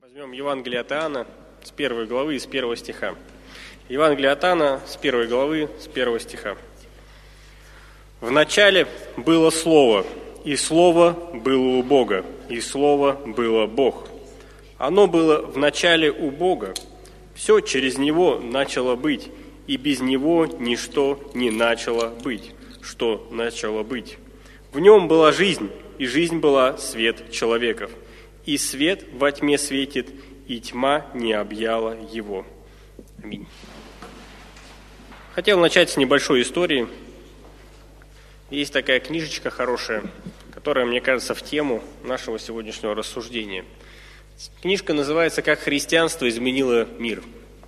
Возьмем Евангелие от Иоанна с 1 главы, с 1 стиха. Евангелие от Иоанна с 1 главы, с 1 стиха. «В начале было Слово, и Слово было у Бога, и Слово было Бог. Оно было в начале у Бога. Все через Него начало быть, и без Него ничто не начало быть, что начало быть. В Нем была жизнь, и жизнь была свет человеков. И свет во тьме светит, и тьма не объяла его». Аминь. Хотел начать с небольшой истории. Есть такая книжечка хорошая, которая, мне кажется, в тему нашего сегодняшнего рассуждения. Книжка называется «Как христианство изменило мир».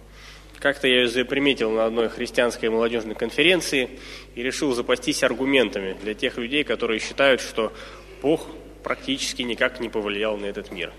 Как-то я ее заприметил на одной христианской молодежной конференции и решил запастись аргументами для тех людей, которые считают, что Бог практически никак не повлиял на этот мир.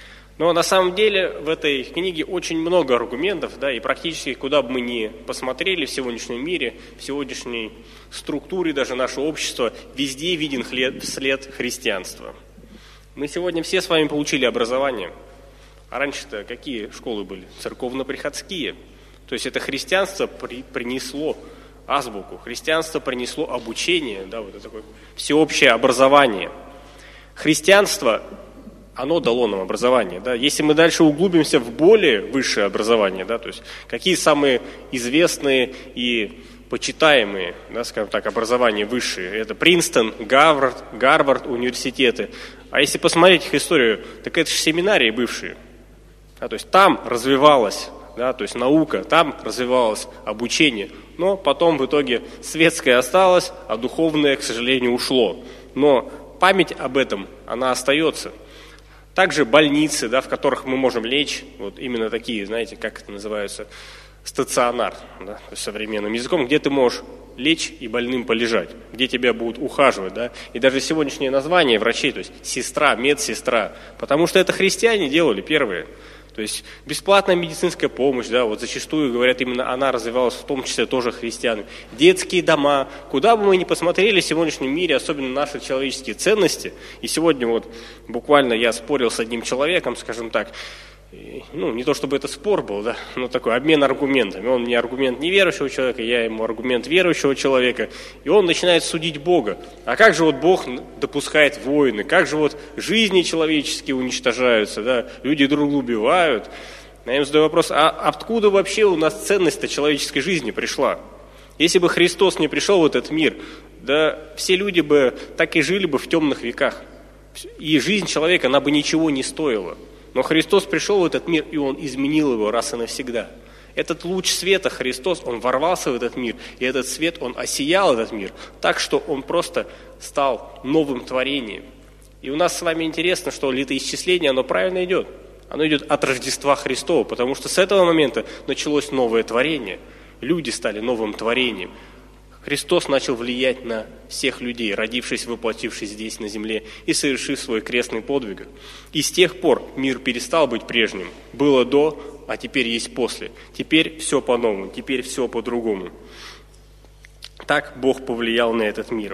Но на самом деле в этой книге очень много аргументов, да, и практически куда бы мы ни посмотрели в сегодняшнем мире, в сегодняшней структуре даже нашего общества, везде виден след христианства. Мы сегодня все с вами получили образование. А раньше-то какие школы были? Церковно-приходские. То есть это христианство принесло азбуку, христианство принесло обучение, да, вот это такое всеобщее образование. Христианство, оно дало нам образование. Да. Если мы дальше углубимся в более высшее образование, да, то есть какие самые известные и почитаемые, да, скажем так, образования высшие, это Принстон, Гарвард университеты. А если посмотреть их историю, так это же семинарии бывшие. Да, то есть там развивалась, да, то есть наука, там развивалось обучение, но потом в итоге светское осталось, а духовное, к сожалению, ушло. Но память об этом, она остается. Также больницы, да, в которых мы можем лечь, вот именно такие, знаете, как это называется, стационар, да, современным языком, где ты можешь лечь и больным полежать, где тебя будут ухаживать, да, и даже сегодняшнее название врачей, то есть сестра, медсестра, потому что это христиане делали первые. То есть бесплатная медицинская помощь, да, вот зачастую, говорят, именно она развивалась в том числе тоже христианами. Детские дома, куда бы мы ни посмотрели в сегодняшнем мире, особенно наши человеческие ценности. И сегодня вот буквально я спорил с одним человеком, скажем так, ну, не то чтобы это спор был, да, но такой обмен аргументами. Он мне аргумент неверующего человека, я ему аргумент верующего человека, и он начинает судить Бога. А как же вот Бог допускает войны, как же вот жизни человеческие уничтожаются, да, люди друг друга убивают. Я ему задаю вопрос, а откуда вообще у нас ценность-то человеческой жизни пришла? Если бы Христос не пришел в этот мир, да все люди бы так и жили бы в темных веках. И жизнь человека, она бы ничего не стоила. Но Христос пришел в этот мир, и Он изменил его раз и навсегда. Этот луч света Христос, Он ворвался в этот мир, и этот свет, Он осиял этот мир, так что Он просто стал новым творением. И у нас с вами интересно, что летоисчисление, оно правильно идет. Оно идет от Рождества Христова, потому что с этого момента началось новое творение. Люди стали новым творением. Христос начал влиять на всех людей, родившись, воплотившись здесь на земле и совершив свой крестный подвиг. И с тех пор мир перестал быть прежним. Было до, а теперь есть после. Теперь все по-новому, теперь все по-другому. Так Бог повлиял на этот мир.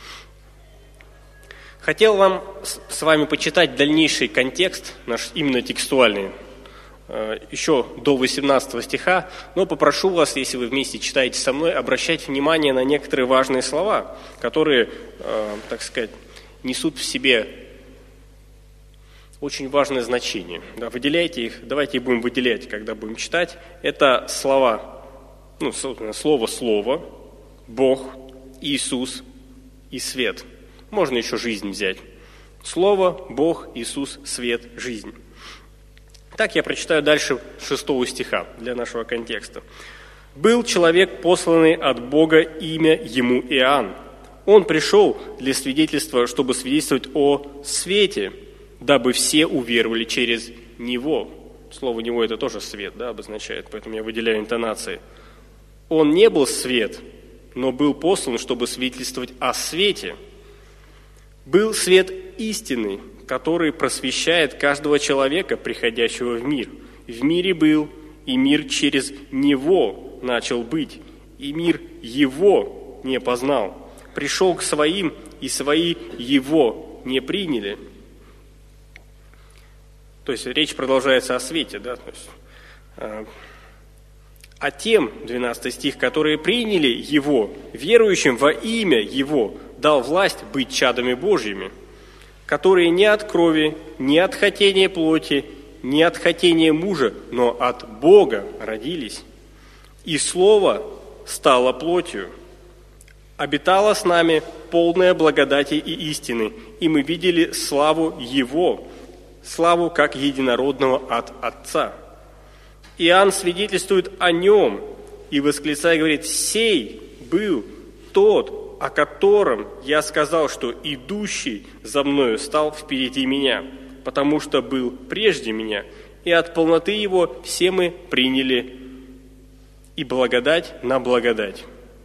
Хотел вам с вами почитать дальнейший контекст, наш именно текстуальный, еще до 18 стиха, но попрошу вас, если вы вместе читаете со мной, обращать внимание на некоторые важные слова, которые, так сказать, несут в себе очень важное значение. Да, выделяйте их, давайте их будем выделять, когда будем читать. Это слова, ну, слово, Бог, Иисус и свет. Можно еще жизнь взять. Слово, Бог, Иисус, свет, жизнь. Так я прочитаю дальше 6 стиха для нашего контекста. «Был человек, посланный от Бога, имя ему Иоанн. Он пришел для свидетельства, чтобы свидетельствовать о свете, дабы все уверовали через него». Слово «него» это тоже свет, да, обозначает, поэтому я выделяю интонации. «Он не был свет, но был послан, чтобы свидетельствовать о свете. Был свет истинный, который просвещает каждого человека, приходящего в мир. В мире был, и мир через него начал быть, и мир его не познал. Пришел к своим, и свои его не приняли». То есть речь продолжается о свете, да? То есть, а тем, 12 стих, которые приняли Его, верующим во имя Его, дал власть быть чадами Божьими, которые не от крови, не от хотения плоти, не от хотения мужа, но от Бога родились. И Слово стало плотью, обитало с нами полная благодати и истины, и мы видели славу Его, славу как единородного от Отца. Иоанн свидетельствует о Нем и, восклицая, говорит: «Сей был тот, о котором я сказал, что идущий за мною стал впереди меня, потому что был прежде меня, и от полноты Его все мы приняли и благодать на благодать.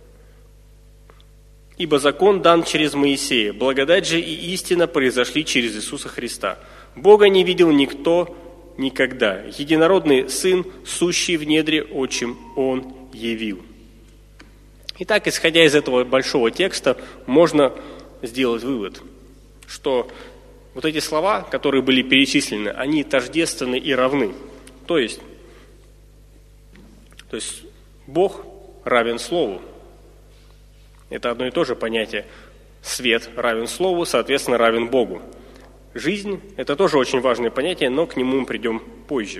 Ибо закон дан через Моисея, благодать же и истина произошли через Иисуса Христа. Бога не видел никто никогда. Единородный Сын, сущий в недре отчим, Он явил». Итак, исходя из этого большого текста, можно сделать вывод, что вот эти слова, которые были перечислены, они тождественны и равны. То есть Бог равен Слову. Это одно и то же понятие. Свет равен Слову, соответственно, равен Богу. Жизнь – это тоже очень важное понятие, но к нему мы придем позже.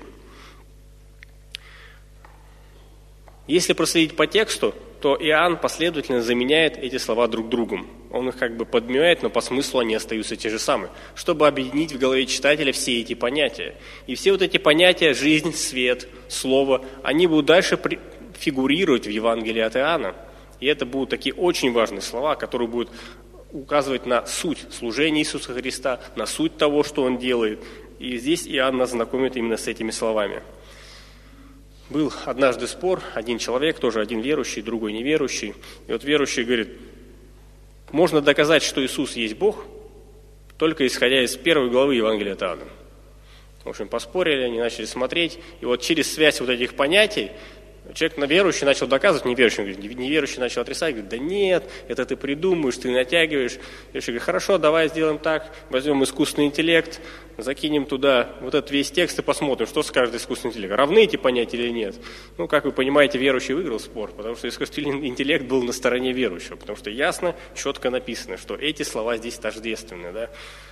Если проследить по тексту, то Иоанн последовательно заменяет эти слова друг другом. Он их как бы подменяет, но по смыслу они остаются те же самые, чтобы объединить в голове читателя все эти понятия. И все вот эти понятия – жизнь, свет, слово – они будут дальше фигурировать в Евангелии от Иоанна. И это будут такие очень важные слова, которые будут указывать на суть служения Иисуса Христа, на суть того, что Он делает. И здесь Иоанн нас знакомит именно с этими словами. Был однажды спор, один человек, тоже один верующий, другой неверующий. И вот верующий говорит: можно доказать, что Иисус есть Бог, только исходя из 1 главы Евангелия от Иоанна. В общем, поспорили, они начали смотреть. И вот через связь вот этих понятий человек верующий начал доказывать, неверующий начал отрицать, говорит: да нет, это ты придумываешь, ты натягиваешь. Верующий говорит: хорошо, давай сделаем так, возьмем искусственный интеллект, закинем туда вот этот весь текст и посмотрим, что скажет искусственный интеллект. Равны эти понятия или нет? Ну, как вы понимаете, верующий выиграл спор, потому что искусственный интеллект был на стороне верующего, потому что ясно, четко написано, что эти слова здесь тождественны. Да?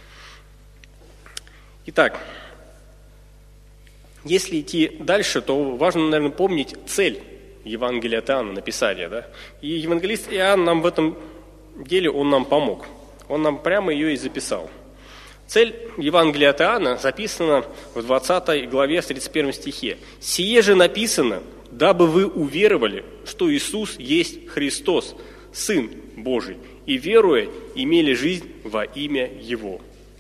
Итак, если идти дальше, то важно, наверное, помнить цель Евангелия от Иоанна, написания. Да? И евангелист Иоанн нам в этом деле, он нам помог. Он нам прямо ее и записал. Цель Евангелия от Иоанна записана в 20 главе, в 31 стихе. «Сие же написано, дабы вы уверовали, что Иисус есть Христос, Сын Божий, и, веруя, имели жизнь во имя Его».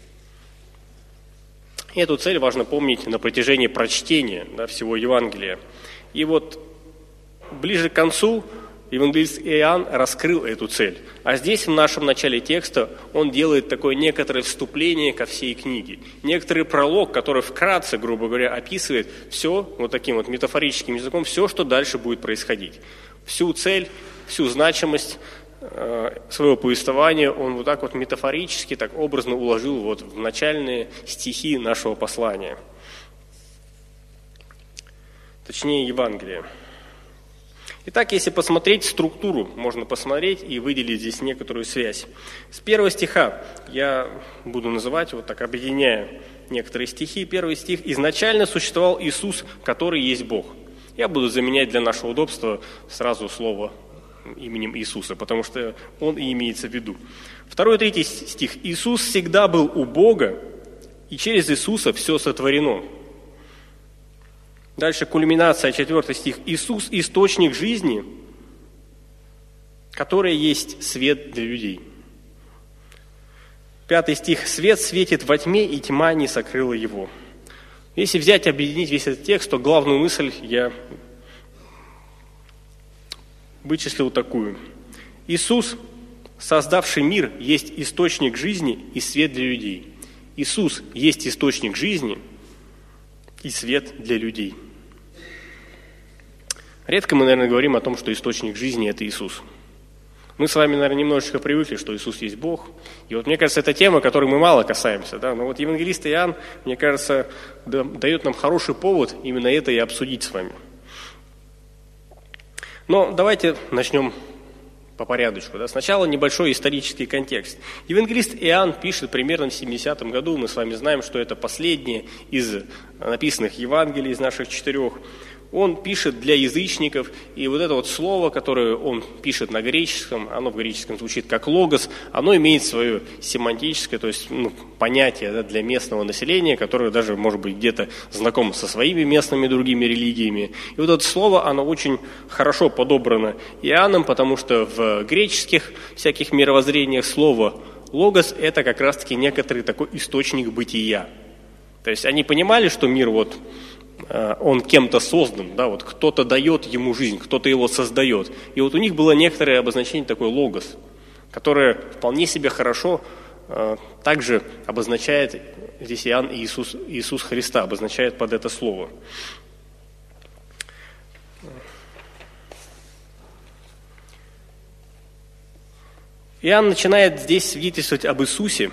Эту цель важно помнить на протяжении прочтения всего Евангелия. И вот ближе к концу евангелист Иоанн раскрыл эту цель. А здесь, в нашем начале текста, он делает такое некоторое вступление ко всей книге. Некоторый пролог, который вкратце, грубо говоря, описывает все, вот таким вот метафорическим языком, все, что дальше будет происходить. Всю цель, всю значимость своего повествования он вот так вот метафорически, так образно уложил вот в начальные стихи нашего послания. Точнее, Евангелия. Итак, если посмотреть структуру, можно посмотреть и выделить здесь некоторую связь. С 1 стиха я буду называть, вот так объединяя некоторые стихи. 1 стих: «Изначально существовал Иисус, который есть Бог». Я буду заменять для нашего удобства сразу слово именем Иисуса, потому что он и имеется в виду. 2 и 3 стих. «Иисус всегда был у Бога, и через Иисуса все сотворено». Дальше кульминация, 4 стих. «Иисус – источник жизни, который есть свет для людей». 5 стих. «Свет светит во тьме, и тьма не сокрыла его». Если взять, объединить весь этот текст, то главную мысль я вычислил такую. Иисус, создавший мир, есть источник жизни и свет для людей. Иисус есть источник жизни и свет для людей. Редко мы, наверное, говорим о том, что источник жизни – это Иисус. Мы с вами, наверное, немножечко привыкли, что Иисус есть Бог. И вот мне кажется, это тема, которой мы мало касаемся. Да? Но вот евангелист Иоанн, мне кажется, дает нам хороший повод именно это и обсудить с вами. Но давайте начнем по порядочку. Да? Сначала небольшой исторический контекст. Евангелист Иоанн пишет примерно в 70-м году. Мы с вами знаем, что это последнее из написанных Евангелий, из наших 4. Он пишет для язычников, и вот это вот слово, которое он пишет на греческом, оно в греческом звучит как логос, оно имеет свое семантическое, то есть понятие для местного населения, которое даже, может быть, где-то знакомо со своими местными другими религиями. И вот это слово, оно очень хорошо подобрано Иоанном, потому что в греческих всяких мировоззрениях слово логос – это как раз-таки некоторый такой источник бытия. То есть они понимали, что мир вот он кем-то создан, да, вот кто-то дает ему жизнь, кто-то его создает. И вот у них было некоторое обозначение такой логос, которое вполне себе хорошо также обозначает, здесь Иоанн Иисус Христа обозначает под это слово. Иоанн начинает здесь свидетельствовать об Иисусе,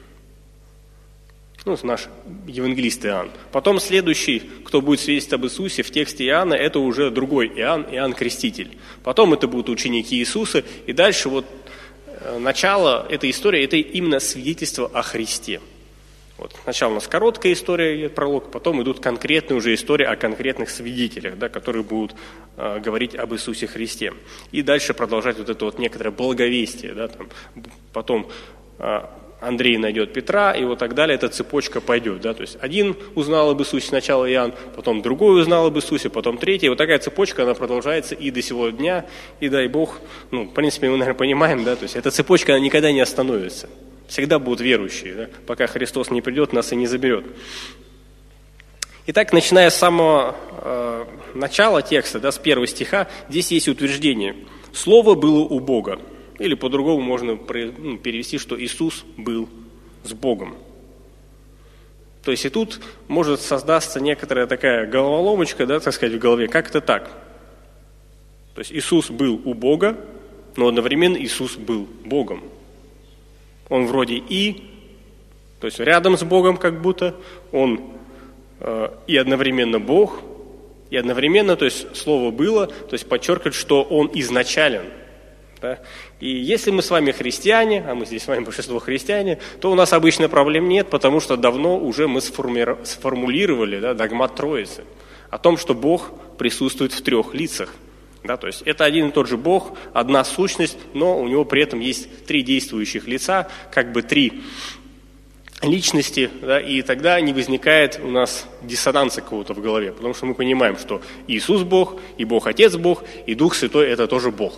наш евангелист Иоанн. Потом следующий, кто будет свидетельствовать об Иисусе в тексте Иоанна, это уже другой Иоанн, Иоанн Креститель. Потом это будут ученики Иисуса, и дальше вот начало этой истории, это именно свидетельство о Христе. Вот. Сначала у нас короткая история, пролог, потом идут конкретные уже истории о конкретных свидетелях, да, которые будут говорить об Иисусе Христе. И дальше продолжать вот это вот некоторое благовестие. Да, там, потом Андрей найдет Петра, и вот так далее, эта цепочка пойдет. Да? То есть один узнал об Иисусе, сначала Иоанн, потом другой узнал об Иисусе, потом третий. И вот такая цепочка, она продолжается и до сего дня, и дай Бог, в принципе, мы, наверное, понимаем, да, то есть эта цепочка, она никогда не остановится. Всегда будут верующие, да? Пока Христос не придет, нас и не заберет. Итак, начиная с самого начала текста, да, с 1 стиха, здесь есть утверждение. «Слово было у Бога». Или по-другому можно перевести, что Иисус был с Богом. То есть и тут может создаться некоторая такая головоломочка, да, так сказать, в голове. Как это так? То есть Иисус был у Бога, но одновременно Иисус был Богом. Он вроде то есть рядом с Богом как будто, он и одновременно Бог, и одновременно, то есть слово «было», то есть подчеркивает, что он изначален. Да? И если мы с вами христиане, а мы здесь с вами большинство христиане, то у нас обычно проблем нет, потому что давно уже мы сформулировали, да, догмат Троицы о том, что Бог присутствует в 3 лицах. Да? То есть это один и тот же Бог, одна сущность, но у него при этом есть 3 действующих лица, как бы 3 личности, да, и тогда не возникает у нас диссонанса какого-то в голове, потому что мы понимаем, что Иисус Бог, и Бог Отец Бог, и Дух Святой – это тоже Бог.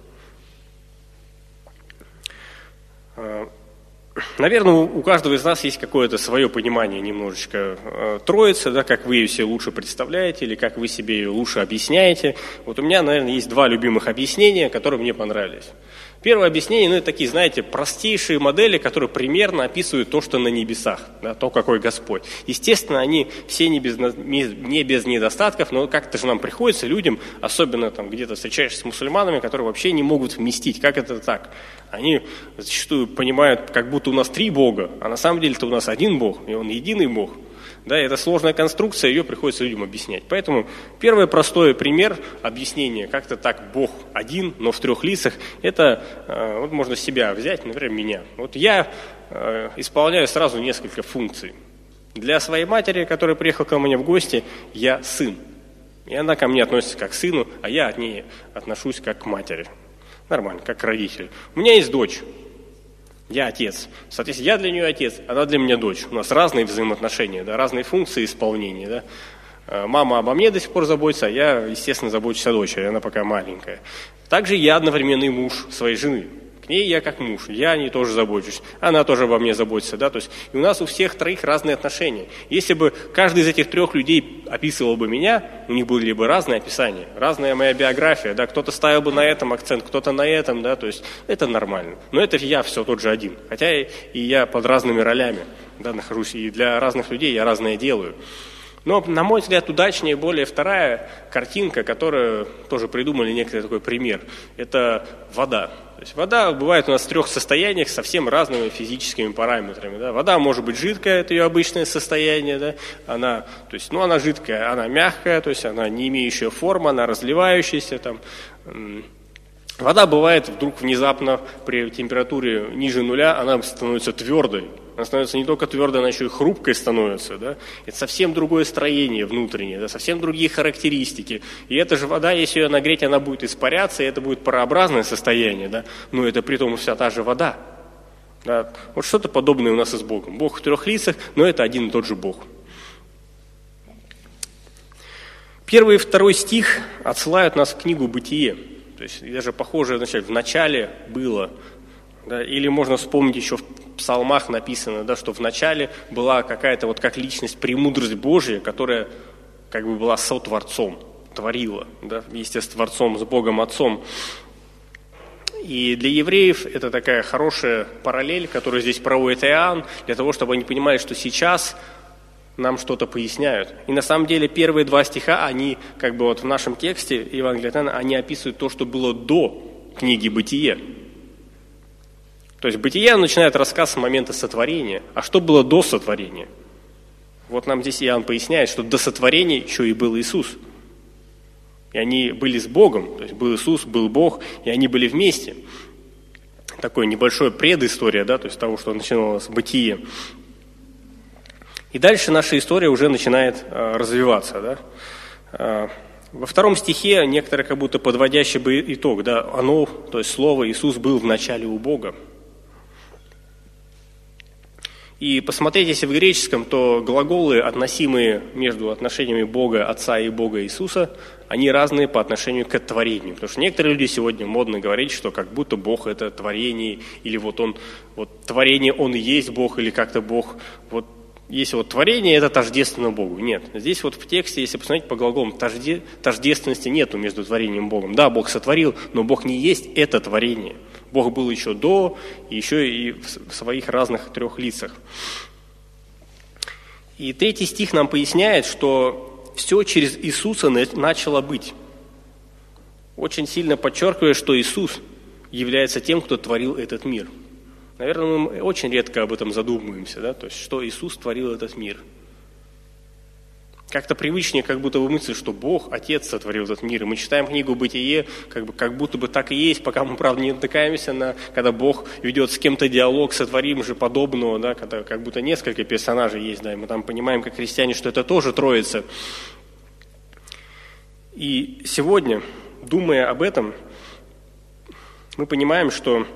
Наверное, у каждого из нас есть какое-то свое понимание немножечко Троицы, да, как вы ее себе лучше представляете или как вы себе ее лучше объясняете. Вот у меня, наверное, есть 2 любимых объяснения, которые мне понравились. Первое объяснение, это такие, знаете, простейшие модели, которые примерно описывают то, что на небесах, да, то, какой Господь. Естественно, они все не без недостатков, но как-то же нам приходится, людям, особенно там где-то встречаешься с мусульманами, которые вообще не могут вместить, как это так. Они зачастую понимают, как будто у нас 3 Бога, а на самом деле-то у нас один Бог, и Он единый Бог. Да, это сложная конструкция, ее приходится людям объяснять. Поэтому первый простой пример объяснения, как-то так Бог один, но в 3 лицах, это вот можно себя взять, например, меня. Вот я исполняю сразу несколько функций. Для своей матери, которая приехала ко мне в гости, я сын. И она ко мне относится как к сыну, а я от нее отношусь как к матери. Нормально, как к родителю. У меня есть дочь. Я отец. Соответственно, я для нее отец, она для меня дочь. У нас разные взаимоотношения, да, разные функции исполнения. Да. Мама обо мне до сих пор заботится, а я, естественно, забочусь о дочери, она пока маленькая. Также я одновременно и муж своей жены. К ней я как муж, я о ней тоже забочусь, она тоже обо мне заботится. Да? То есть, и у нас у всех 3 разные отношения. Если бы каждый из этих 3 людей описывал бы меня, у них были бы разные описания, разная моя биография. Да? Кто-то ставил бы на этом акцент, кто-то на этом, да? То есть это нормально. Но это я все тот же один. Хотя и я под разными ролями, да, нахожусь, и для разных людей я разное делаю. Но, на мой взгляд, удачнее более вторая картинка, которую тоже придумали некоторый такой пример. Это вода. То есть вода бывает у нас в 3 состояниях с совсем разными физическими параметрами. Да? Вода может быть жидкая, это ее обычное состояние. Да? Она жидкая, она мягкая, то есть она не имеющая формы, она разливающаяся. Там. Вода бывает вдруг внезапно при температуре ниже нуля, она становится твердой. Она становится не только твердой, она еще и хрупкой становится. Да? Это совсем другое строение внутреннее, да? Совсем другие характеристики. И эта же вода, если ее нагреть, она будет испаряться, и это будет парообразное состояние. Да? Но это при том вся та же вода. Да? Вот что-то подобное у нас и с Богом. Бог в 3 лицах, но это один и тот же Бог. 1 и 2 стих отсылают нас в книгу «Бытие». То есть даже похожее в начале было. Да? Или можно вспомнить еще в Псалмах написано, да, что в начале была какая-то вот как личность, премудрость Божья, которая как бы была сотворцом, творила, да, вместе с Творцом, с Богом Отцом. И для евреев это такая хорошая параллель, которую здесь проводит Иоанн, для того, чтобы они понимали, что сейчас нам что-то поясняют. И на самом деле первые 2 стиха, они как бы вот в нашем тексте Евангелия от Иоанна, они описывают то, что было до книги «Бытие». То есть «Бытие» начинает рассказ с момента сотворения. А что было до сотворения? Вот нам здесь Иоанн поясняет, что до сотворения еще и был Иисус. И они были с Богом, то есть был Иисус, был Бог, и они были вместе. Такое небольшое предыстория, да, то есть того, что начиналось «Бытие». И дальше наша история уже начинает развиваться. Да? Во 2 стихе некоторые как будто подводящий бы итог. Да? Оно, то есть слово Иисус был в начале у Бога. И посмотреть, если в греческом, то глаголы, относимые между отношениями Бога Отца и Бога Иисуса, они разные по отношению к творению. Потому что некоторые люди сегодня модно говорить, что как будто Бог – это творение, или вот творение, Он и есть Бог, или как-то Бог. Вот если вот творение – это тождественно Богу. Нет. Здесь вот в тексте, если посмотреть по глаголам, тождественности нету между творением и Богом. Да, Бог сотворил, но Бог не есть это творение. Бог был еще до, и еще и в своих разных 3 лицах. И 3 стих нам поясняет, что все через Иисуса начало быть. Очень сильно подчеркивая, что Иисус является тем, кто творил этот мир. Наверное, мы очень редко об этом задумываемся, да? То есть, что Иисус творил этот мир. Как-то привычнее, как будто бы мысль, что Бог, Отец сотворил этот мир. И мы читаем книгу «Бытие», как будто бы так и есть, пока мы, правда, не натыкаемся когда Бог ведет с кем-то диалог, сотворим же подобного, да? Когда как будто несколько персонажей есть, да? И мы там понимаем, как христиане, что это тоже Троица. И сегодня, думая об этом, мы понимаем, что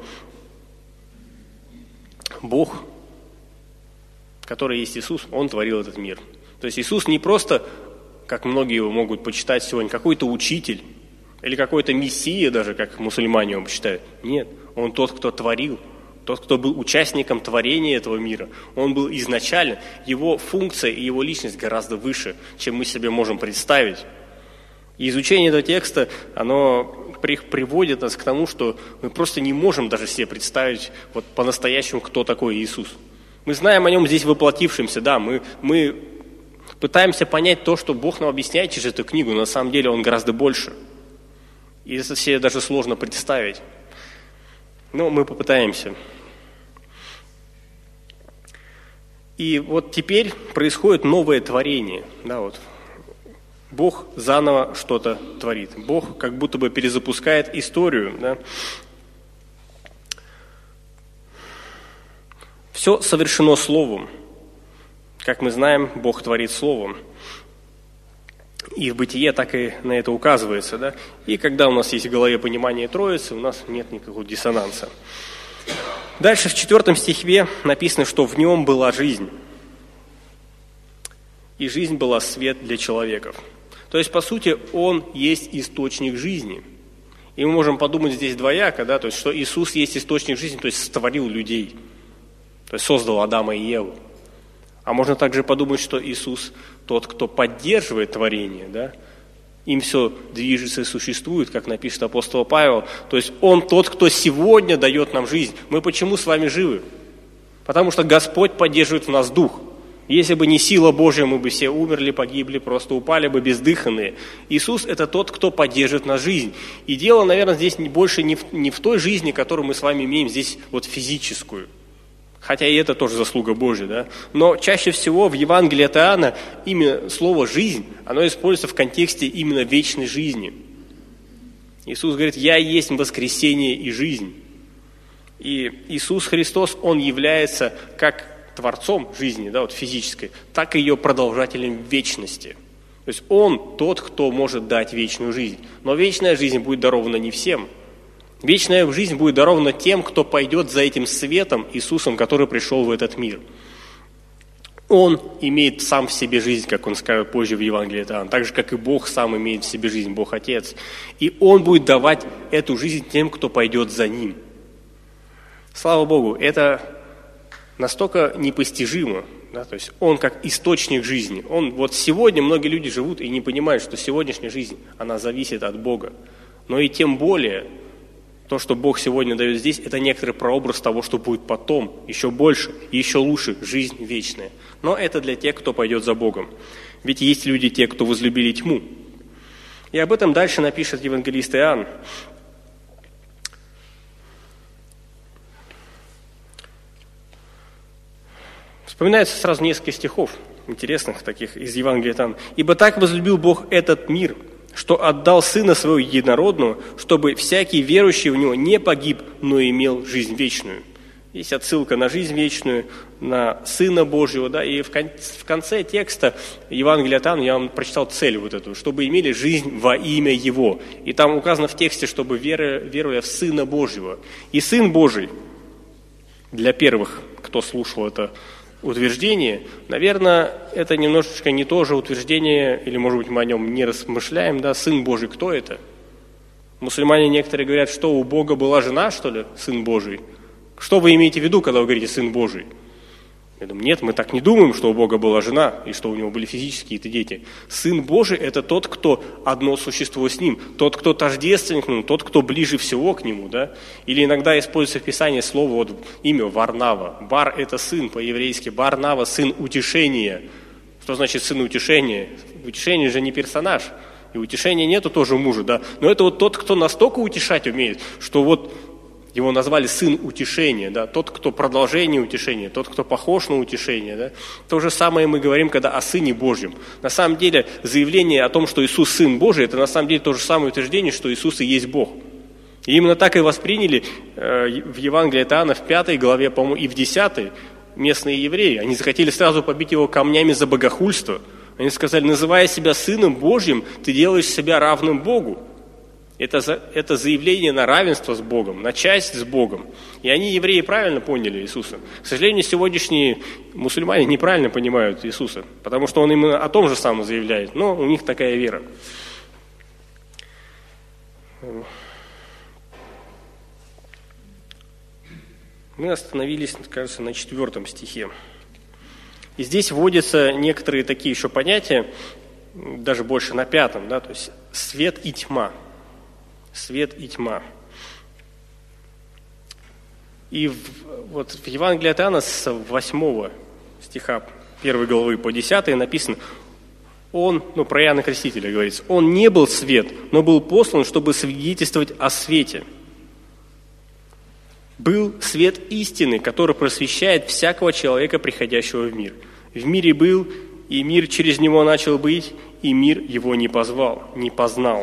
Бог, который есть Иисус, Он творил этот мир. То есть Иисус не просто, как многие его могут почитать сегодня, какой-то учитель или какой-то мессия даже, как мусульмане его считают. Нет, Он тот, кто творил, тот, кто был участником творения этого мира. Он был изначально, его функция и его личность гораздо выше, чем мы себе можем представить. И изучение этого текста, оно приводит нас к тому, что мы просто не можем даже себе представить вот по-настоящему, кто такой Иисус. Мы знаем о нем здесь воплотившемся, да, мы пытаемся понять то, что Бог нам объясняет через эту книгу, но на самом деле Он гораздо больше. И это себе даже сложно представить. Но мы попытаемся. И вот теперь происходит новое творение, да, вот. Бог заново что-то творит. Бог как будто бы перезапускает историю. Да? Все совершено Словом. Как мы знаем, Бог творит Словом. И в Бытие так и на это указывается. Да? И когда у нас есть в голове понимание Троицы, у нас нет никакого диссонанса. Дальше в 4 стихе написано, что в нем была жизнь. И жизнь была свет для человеков. То есть, по сути, Он есть источник жизни. И мы можем подумать здесь двояко, да, то есть, что Иисус есть источник жизни, то есть сотворил людей, то есть создал Адама и Еву. А можно также подумать, что Иисус тот, кто поддерживает творение, да, им все движется и существует, как напишет апостол Павел. То есть Он тот, кто сегодня дает нам жизнь. Мы почему с вами живы? Потому что Господь поддерживает в нас дух. Если бы не сила Божья, мы бы все умерли, погибли, просто упали бы бездыханные. Иисус – это тот, кто поддерживает нашу жизнь. И дело, наверное, здесь больше не в той жизни, которую мы с вами имеем здесь, вот физическую. Хотя и это тоже заслуга Божья, да? Но чаще всего в Евангелии от Иоанна именно слово «жизнь», оно используется в контексте именно вечной жизни. Иисус говорит: «Я есть воскресение и жизнь». И Иисус Христос, Он является как Творцом жизни, да, вот физической, так и ее продолжателем вечности. То есть Он тот, кто может дать вечную жизнь. Но вечная жизнь будет дарована не всем. Вечная жизнь будет дарована тем, кто пойдет за этим светом Иисусом, который пришел в этот мир. Он имеет сам в себе жизнь, как он скажет позже в Евангелии от Иоанна, так же, как и Бог сам имеет в себе жизнь, Бог Отец. И Он будет давать эту жизнь тем, кто пойдет за Ним. Слава Богу, это настолько непостижимо, да, то есть Он как источник жизни. Вот сегодня многие люди живут и не понимают, что сегодняшняя жизнь, она зависит от Бога. Но и тем более, то, что Бог сегодня дает здесь, это некоторый прообраз того, что будет потом, еще больше, еще лучше, жизнь вечная. Но это для тех, кто пойдет за Богом. Ведь есть люди, те, кто возлюбили тьму. И об этом дальше напишет евангелист Иоанн. Вспоминается сразу несколько стихов интересных таких из Евангелия от Иоанна. «Ибо так возлюбил Бог этот мир, что отдал Сына Своего Единородного, чтобы всякий верующий в Него не погиб, но имел жизнь вечную». Есть отсылка на жизнь вечную, на Сына Божьего, да, и в конце текста Евангелия от Иоанна я вам прочитал цель вот эту, чтобы имели жизнь во имя Его. И там указано в тексте, чтобы веруя в Сына Божьего. И Сын Божий, для первых, кто слушал это утверждение, наверное, это немножечко не то же утверждение, или, может быть, мы о нем не размышляем, да, Сын Божий, кто это? Мусульмане некоторые говорят, что у Бога была жена, что ли, Сын Божий? Что вы имеете в виду, когда вы говорите «Сын Божий»? Я думаю, нет, мы так не думаем, что у Бога была жена, и что у Него были физические какие-то дети. Сын Божий – это тот, кто одно существо с Ним, тот, кто тождественен к Нему, тот, кто ближе всего к Нему, да? Или иногда используется в Писании слово, вот имя Варнава. Бар – это сын по-еврейски, Варнава – сын утешения. Что значит сын утешения? Утешение же не персонаж, и утешения нету тоже мужа, да? Но это вот тот, кто настолько утешать умеет, что вот его назвали сын утешения, да? Тот, кто продолжение утешения, тот, кто похож на утешение. Да? То же самое мы говорим, когда о Сыне Божьем. На самом деле, заявление о том, что Иисус Сын Божий, это на самом деле то же самое утверждение, что Иисус и есть Бог. И именно так и восприняли в Евангелии от Иоанна в 5 главе, по-моему, и в 10 местные евреи. Они захотели сразу побить его камнями за богохульство. Они сказали: называя себя Сыном Божьим, ты делаешь себя равным Богу. Это заявление на равенство с Богом, на часть с Богом. И они, евреи, правильно поняли Иисуса. К сожалению, сегодняшние мусульмане неправильно понимают Иисуса, потому что Он именно о том же самом заявляет, но у них такая вера. Мы остановились, кажется, на 4 стихе. И здесь вводятся некоторые такие еще понятия, даже больше на 5, да, то есть свет и тьма. Свет и тьма. И вот в Евангелии от Иоанна с 8 стиха 1 главы по 10 написано: Он, про Иоанна Крестителя говорится, он не был свет, но был послан, чтобы свидетельствовать о свете. Был свет истины, который просвещает всякого человека, приходящего в мир. В мире был, и мир через него начал быть, и мир его не познал.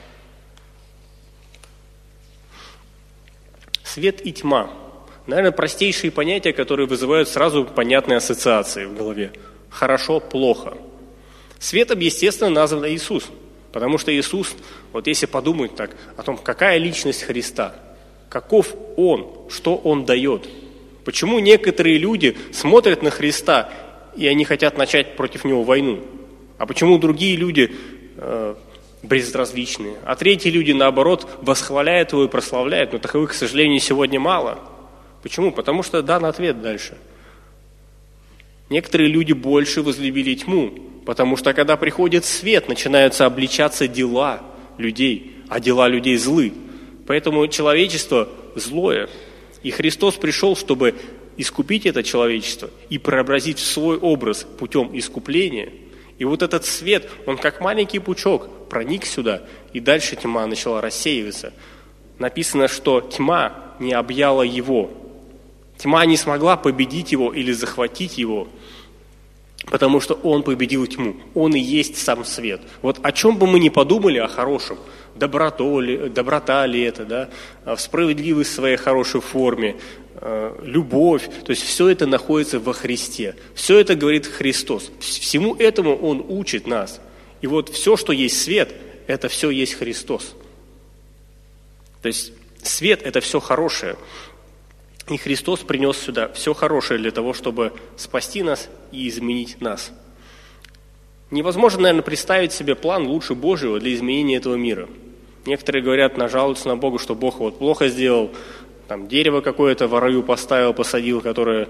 Свет и тьма. Наверное, простейшие понятия, которые вызывают сразу понятные ассоциации в голове. Хорошо, плохо. Светом, естественно, назван Иисус. Потому что Иисус, вот если подумать так о том, какая личность Христа, каков Он, что Он дает. Почему некоторые люди смотрят на Христа, и они хотят начать против Него войну? А почему другие люди безразличные, а третьи люди, наоборот, восхваляют Его и прославляют, но таковых, к сожалению, сегодня мало. Почему? Потому что дан ответ дальше. Некоторые люди больше возлюбили тьму, потому что, когда приходит свет, начинаются обличаться дела людей, а дела людей злы. Поэтому человечество злое, и Христос пришел, чтобы искупить это человечество и преобразить в свой образ путем искупления. И вот этот свет, он как маленький пучок проник сюда, и дальше тьма начала рассеиваться. Написано, что тьма не объяла его. Тьма не смогла победить его или захватить его, потому что он победил тьму. Он и есть сам свет. Вот о чем бы мы ни подумали о хорошем, доброта ли это, да, справедливость в своей хорошей форме, любовь, то есть все это находится во Христе. Все это говорит Христос. Всему этому Он учит нас. И вот все, что есть свет, это все есть Христос. То есть свет – это все хорошее. И Христос принес сюда все хорошее для того, чтобы спасти нас и изменить нас. Невозможно, наверное, представить себе план лучше Божьего для изменения этого мира. Некоторые говорят, жалуются на Бога, что Бог вот плохо сделал, там дерево какое-то в раю поставил, посадил, которое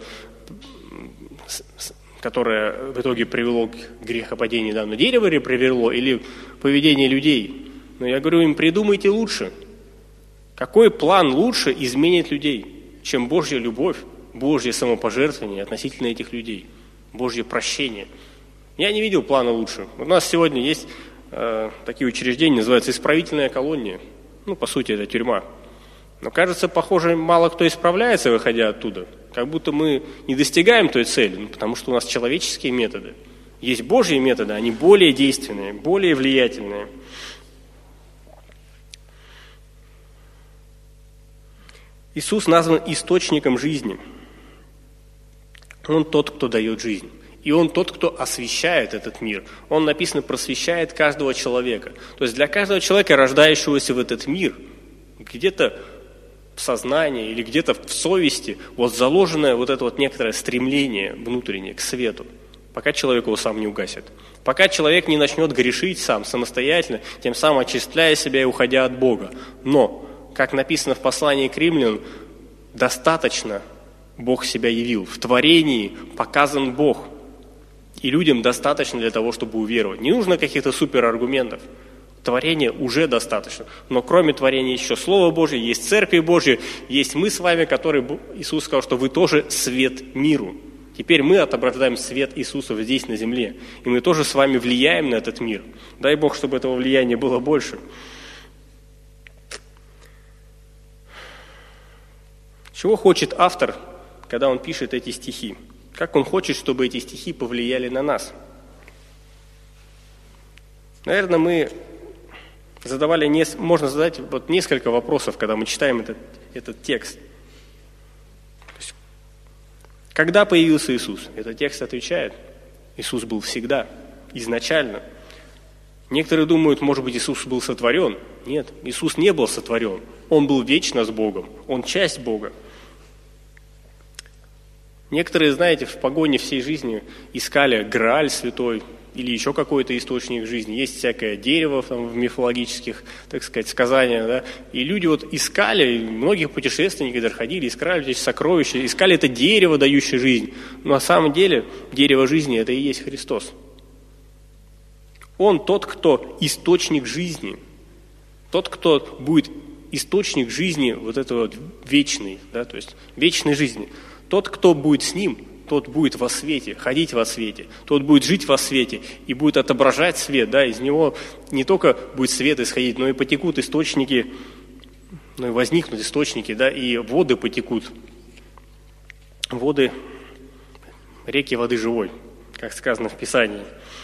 в итоге привело к грехопадению. Да? Но дерево ли привело или поведение людей? Но я говорю им, придумайте лучше. Какой план лучше изменит людей, чем Божья любовь, Божье самопожертвование относительно этих людей, Божье прощение? Я не видел плана лучше. У нас сегодня есть такие учреждения, называются исправительная колония. По сути, это тюрьма. Но, кажется, похоже, мало кто исправляется, выходя оттуда. Как будто мы не достигаем той цели, потому что у нас человеческие методы. Есть Божьи методы, они более действенные, более влиятельные. Иисус назван источником жизни. Он тот, кто дает жизнь. И Он тот, кто освещает этот мир. Он, написано, просвещает каждого человека. То есть для каждого человека, рождающегося в этот мир, где-то в сознании или где-то в совести заложено это некоторое стремление внутреннее к свету, пока человек его сам не угасит. Пока человек не начнет грешить сам, самостоятельно, тем самым очищая себя и уходя от Бога. Но, как написано в послании к Римлянам, достаточно Бог себя явил. В творении показан Бог. И людям достаточно для того, чтобы уверовать. Не нужно каких-то супераргументов. Творения уже достаточно. Но кроме творения еще Слово Божье, есть Церковь Божья, есть мы с вами, которые Иисус сказал, что вы тоже свет миру. Теперь мы отображаем свет Иисуса здесь на земле. И мы тоже с вами влияем на этот мир. Дай Бог, чтобы этого влияния было больше. Чего хочет автор, когда он пишет эти стихи? Как он хочет, чтобы эти стихи повлияли на нас? Наверное, мы можно задать несколько вопросов, когда мы читаем этот текст. Когда появился Иисус? Этот текст отвечает: Иисус был всегда, изначально. Некоторые думают, может быть, Иисус был сотворен. Нет, Иисус не был сотворен. Он был вечно с Богом. Он часть Бога. Некоторые, знаете, в погоне всей жизни искали Грааль святой или еще какой-то источник жизни. Есть всякое дерево в мифологических, так сказать, сказаниях. Да? И люди искали, и многих путешественников даже ходили, искали эти сокровища, искали это дерево, дающее жизнь. Но на самом деле дерево жизни – это и есть Христос. Он тот, кто источник жизни, тот, кто будет источник жизни этого вечной, да, то есть вечной жизни. Тот, кто будет с Ним, тот будет во свете, ходить во свете, тот будет жить во свете и будет отображать свет, да, из него не только будет свет исходить, но и потекут источники, и возникнут источники, да, и воды потекут, реки воды живой, как сказано в Писании.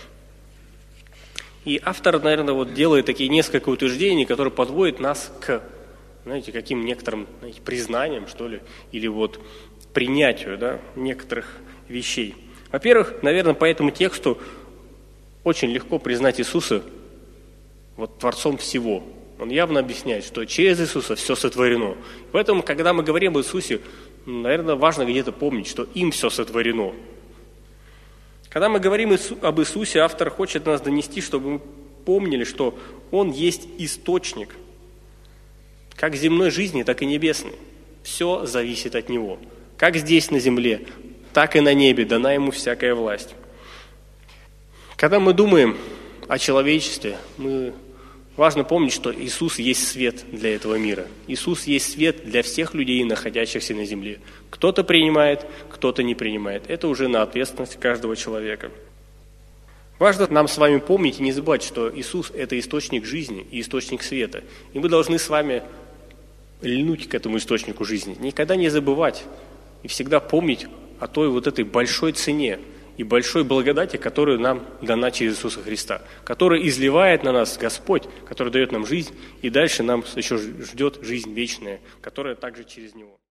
И автор, наверное, делает такие несколько утверждений, которые подводят нас к, каким некоторым признаниям, что ли, или принятию, да, некоторых вещей. Во-первых, наверное, по этому тексту очень легко признать Иисуса Творцом всего. Он явно объясняет, что через Иисуса все сотворено. Поэтому, когда мы говорим об Иисусе, наверное, важно где-то помнить, что им все сотворено. Когда мы говорим об Иисусе, автор хочет нас донести, чтобы мы помнили, что Он есть источник, как земной жизни, так и небесной. Все зависит от Него. Как здесь на земле, так и на небе дана Ему всякая власть. Когда мы думаем о человечестве, мы Важно помнить, что Иисус есть свет для этого мира. Иисус есть свет для всех людей, находящихся на земле. Кто-то принимает, кто-то не принимает. Это уже на ответственность каждого человека. Важно нам с вами помнить и не забывать, что Иисус – это источник жизни и источник света. И мы должны с вами льнуть к этому источнику жизни. Никогда не забывать и всегда помнить о той вот этой большой цене и большой благодати, которая нам дана через Иисуса Христа, которая изливает на нас Господь, который дает нам жизнь, и дальше нам еще ждет жизнь вечная, которая также через Него.